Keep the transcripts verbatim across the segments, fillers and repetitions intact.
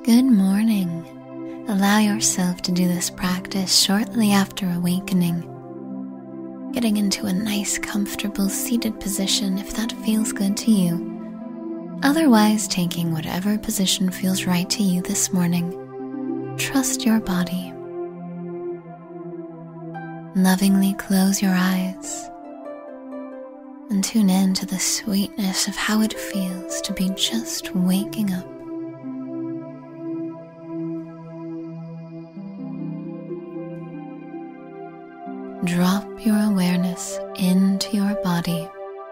Good morning. Allow yourself to do this practice shortly after awakening, getting into a nice, comfortable seated position if that feels good to you. Otherwise, taking whatever position feels right to you this morning. Trust your body. Lovingly close your eyes and tune in to the sweetness of how it feels to be just waking up. Drop your awareness into your body,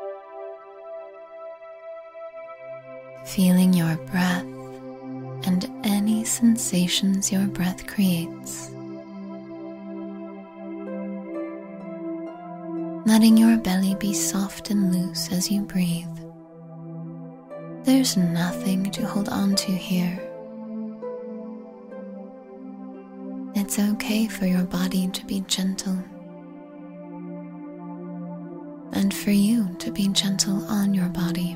feeling your breath and any sensations your breath creates. Letting your belly be soft and loose as you breathe. There's nothing to hold on to here. It's okay for your body to be gentle, and for you to be gentle on your body.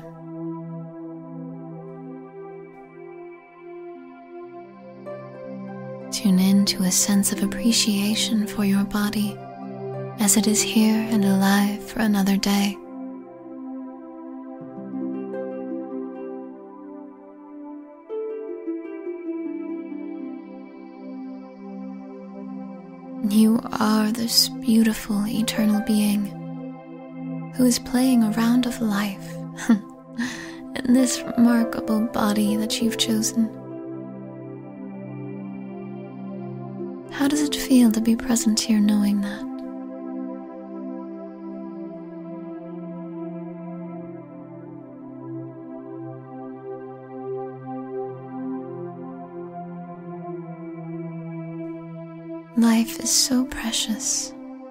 Tune in to a sense of appreciation for your body as it is here and alive for another day. You are this beautiful eternal being who is playing a round of life in this remarkable body that you've chosen. How does it feel to be present here knowing that? Life is so precious,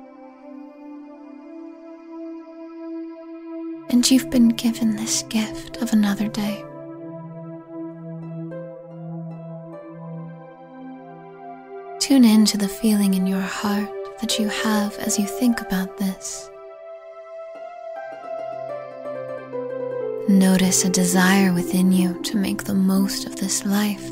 and you've been given this gift of another day. Tune in to the feeling in your heart that you have as you think about this. Notice a desire within you to make the most of this life.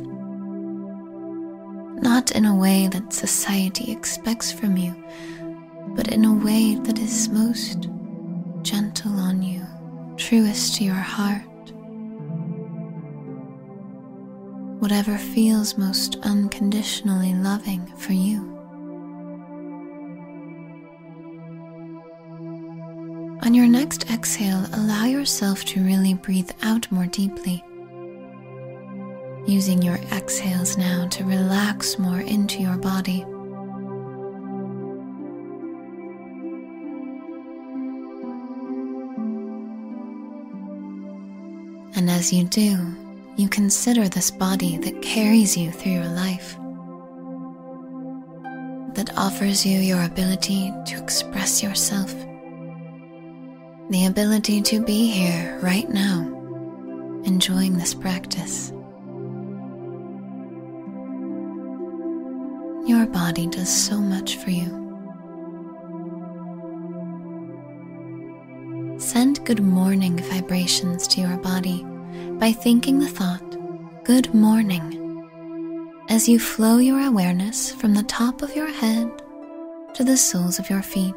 Not in a way that society expects from you, but in a way that is most gentle on you, truest to your heart. Whatever feels most unconditionally loving for you. On your next exhale, allow yourself to really breathe out more deeply. Using your exhales now to relax more into your body. And as you do, you consider this body that carries you through your life, that offers you your ability to express yourself, the ability to be here right now, enjoying this practice. Your body does so much for you. Send good morning vibrations to your body by thinking the thought, good morning, as you flow your awareness from the top of your head to the soles of your feet.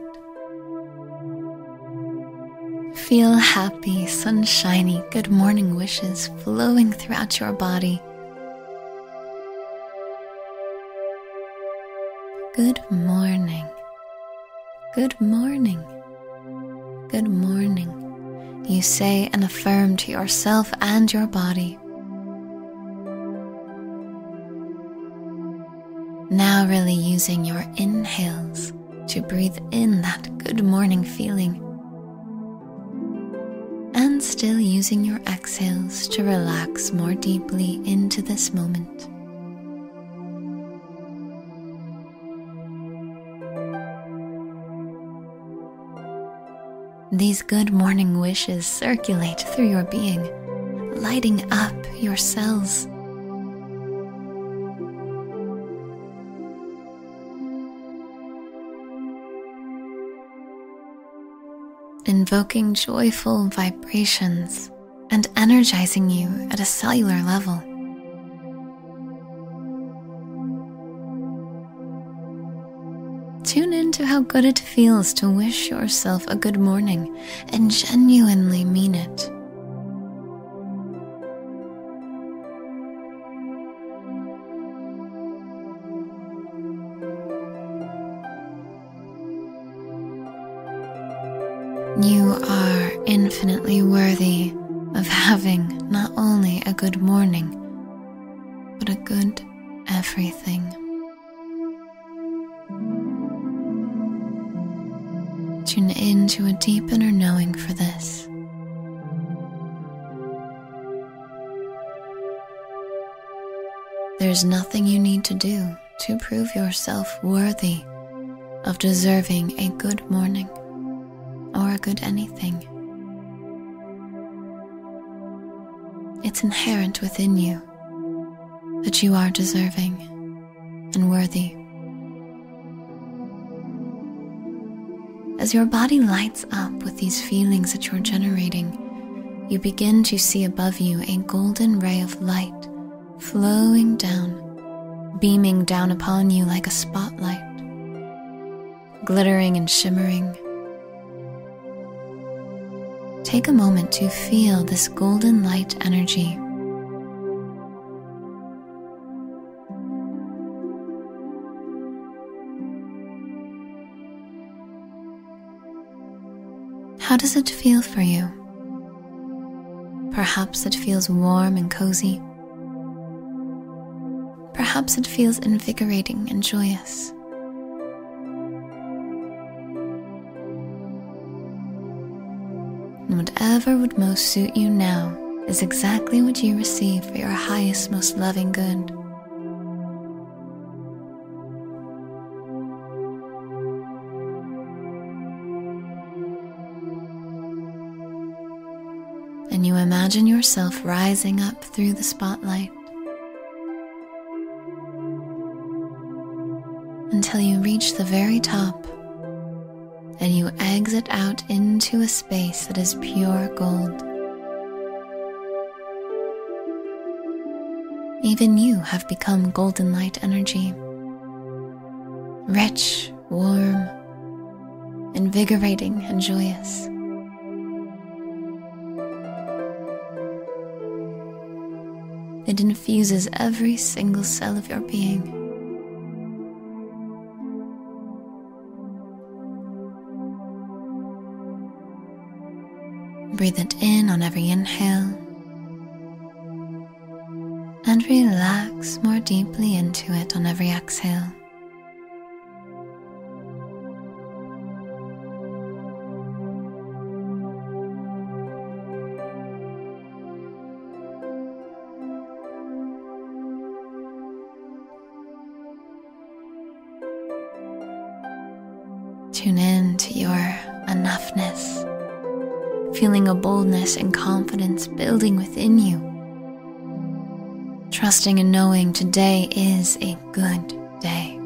Feel happy, sunshiny, good morning wishes flowing throughout your body. Good morning, good morning, good morning, you say and affirm to yourself and your body. Now really using your inhales to breathe in that good morning feeling, and still using your exhales to relax more deeply into this moment. These good morning wishes circulate through your being, lighting up your cells. Invoking joyful vibrations and energizing you at a cellular level. to how good it feels to wish yourself a good morning and genuinely mean it. You are infinitely worthy of having not only a good morning, but a good everything. Tune into a deep inner knowing for this. There's nothing you need to do to prove yourself worthy of deserving a good morning or a good anything. It's inherent within you that you are deserving and worthy. As your body lights up with these feelings that you're generating, you begin to see above you a golden ray of light flowing down, beaming down upon you like a spotlight, glittering and shimmering. Take a moment to feel this golden light energy. How does it feel for you? Perhaps it feels warm and cozy. Perhaps it feels invigorating and joyous. And whatever would most suit you now is exactly what you receive for your highest, most loving good. And you imagine yourself rising up through the spotlight until you reach the very top. And you exit out into a space that is pure gold. Even you have become golden light energy, rich, warm, invigorating, and joyous. It infuses every single cell of your being. Breathe it in on every inhale and relax more deeply into it on every exhale. Tune in to your enoughness, feeling a boldness and confidence building within you. Trusting and knowing today is a good day.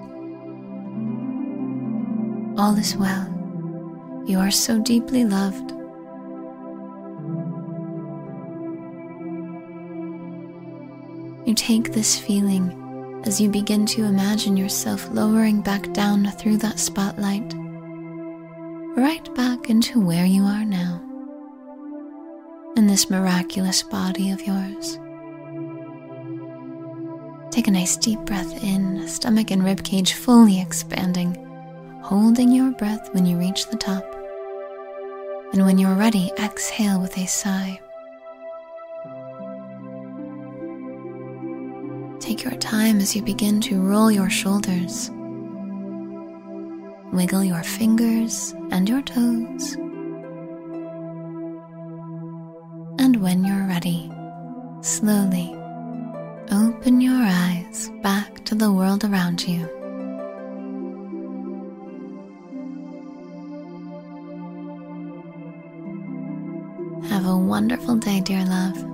All is well. You are so deeply loved. You take this feeling as you begin to imagine yourself lowering back down through that spotlight, right back into where you are now, in this miraculous body of yours. Take a nice deep breath in, stomach and ribcage fully expanding, holding your breath when you reach the top. And when you're ready, exhale with a sigh. Take your time as you begin to roll your shoulders, wiggle your fingers and your toes. And when you're ready, slowly open your eyes back to the world around you. Have a wonderful day, dear love.